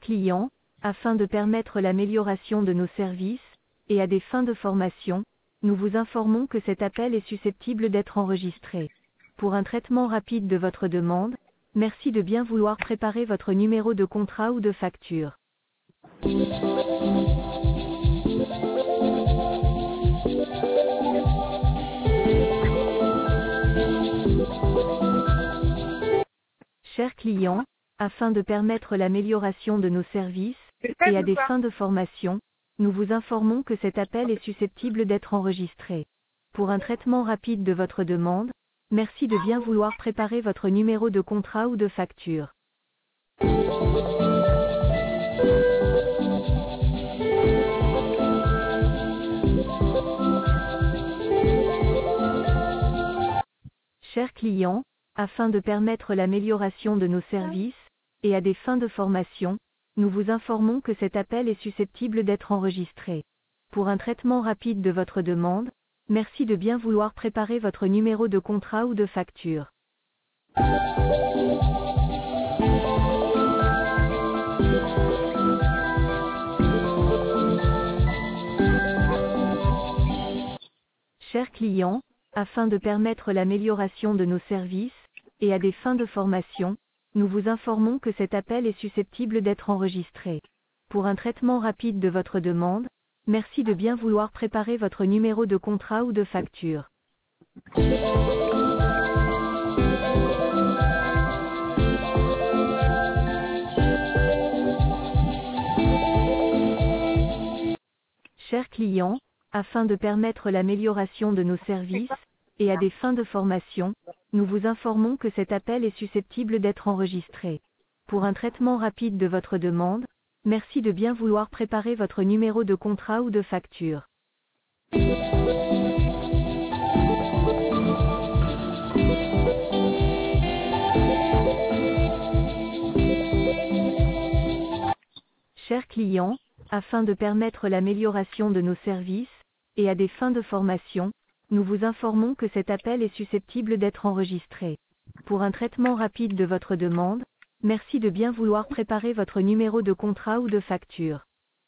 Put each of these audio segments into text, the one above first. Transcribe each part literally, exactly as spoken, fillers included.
client, afin de permettre l'amélioration de nos services, et à des fins de formation, nous vous informons que cet appel est susceptible d'être enregistré. Pour un traitement rapide de votre demande, merci de bien vouloir préparer votre numéro de contrat ou de facture. Chers clients, afin de permettre l'amélioration de nos services, et à des fins de formation, nous vous informons que cet appel est susceptible d'être enregistré. Pour un traitement rapide de votre demande, merci de bien vouloir préparer votre numéro de contrat ou de facture. Chers clients, afin de permettre l'amélioration de nos services, et à des fins de formation, nous vous informons que cet appel est susceptible d'être enregistré. Pour un traitement rapide de votre demande, merci de bien vouloir préparer votre numéro de contrat ou de facture. Chers clients, afin de permettre l'amélioration de nos services, et à des fins de formation, nous vous informons que cet appel est susceptible d'être enregistré. Pour un traitement rapide de votre demande, merci de bien vouloir préparer votre numéro de contrat ou de facture. Chers clients, afin de permettre l'amélioration de nos services, et à des fins de formation, nous vous informons que cet appel est susceptible d'être enregistré. Pour un traitement rapide de votre demande, merci de bien vouloir préparer votre numéro de contrat ou de facture. Chers clients, afin de permettre l'amélioration de nos services, et à des fins de formation, nous vous informons que cet appel est susceptible d'être enregistré. Pour un traitement rapide de votre demande, merci de bien vouloir préparer votre numéro de contrat ou de facture.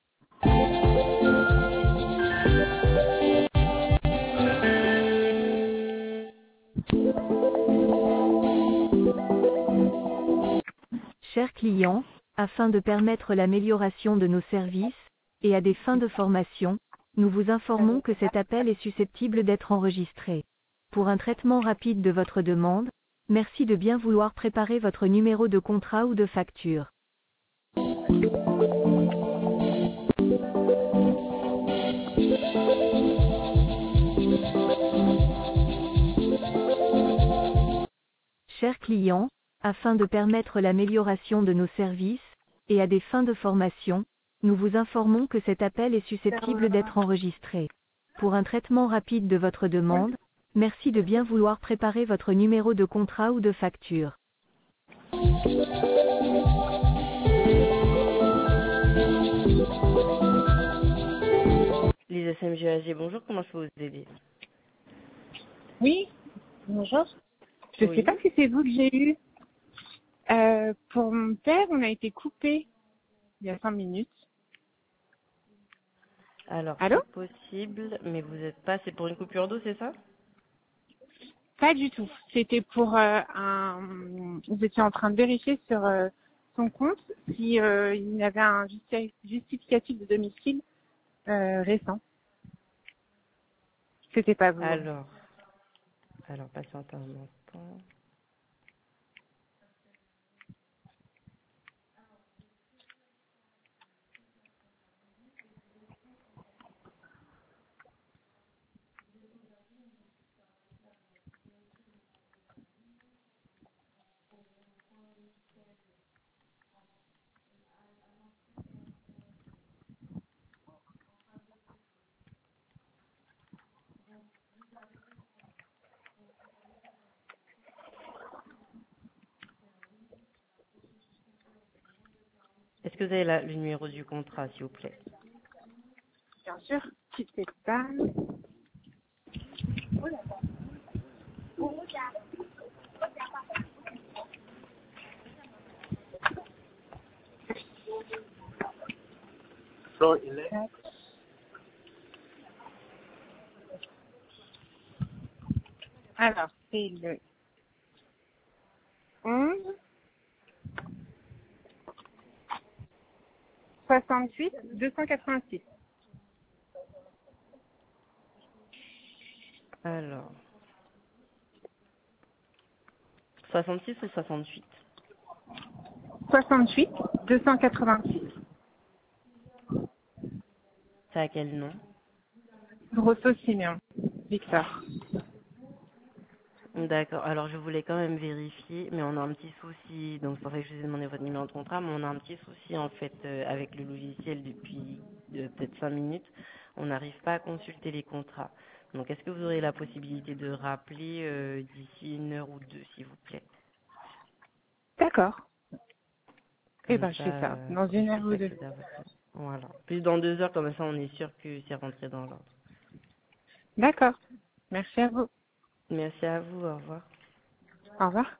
Chers clients, afin de permettre l'amélioration de nos services, et à des fins de formation, nous vous informons que cet appel est susceptible d'être enregistré. Pour un traitement rapide de votre demande, merci de bien vouloir préparer votre numéro de contrat ou de facture. Chers clients, afin de permettre l'amélioration de nos services, et à des fins de formation, nous vous informons que cet appel est susceptible d'être enregistré. Pour un traitement rapide de votre demande, merci de bien vouloir préparer votre numéro de contrat ou de facture. Les S M G A G, bonjour, comment je peux vous aider? Oui, bonjour. Je ne Oui. sais pas si c'est vous que j'ai eu. Euh, pour mon père, on a été coupé il y a cinq minutes. Alors, Allô? c'est possible, mais vous n'êtes pas, c'est pour une coupure d'eau, c'est ça? Pas du tout. C'était pour euh, un... Vous étiez en train de vérifier sur euh, son compte si euh, il y avait un justi- justificatif de domicile euh, récent. C'était pas vous. Alors, alors, patiente un instant. Est-ce que vous avez la- le numéro du contrat, s'il vous plaît? Bien sûr, quittez pas. Alors, c'est le onze soixante-huit deux cent quatre-vingt-six. Alors, soixante-six ou soixante-huit? soixante-huit deux cent quatre-vingt-six. C'est à quel nom? Grosso Simeon. Victor. D'accord. Alors, je voulais quand même vérifier, mais on a un petit souci. Donc, c'est pour ça que je vous ai demandé votre numéro de contrat, mais on a un petit souci, en fait, euh, avec le logiciel depuis euh, peut-être cinq minutes. On n'arrive pas à consulter les contrats. Donc, est-ce que vous aurez la possibilité de rappeler euh, d'ici une heure ou deux, s'il vous plaît? D'accord. Eh Comme ben, je ça, fais ça. euh, Dans je une heure puisse ou deux. accéder à votre compte. Voilà. Plus dans deux heures, comme ça, on est sûr que c'est rentré dans l'ordre. D'accord. Merci à vous. Merci à vous. Au revoir. Au revoir.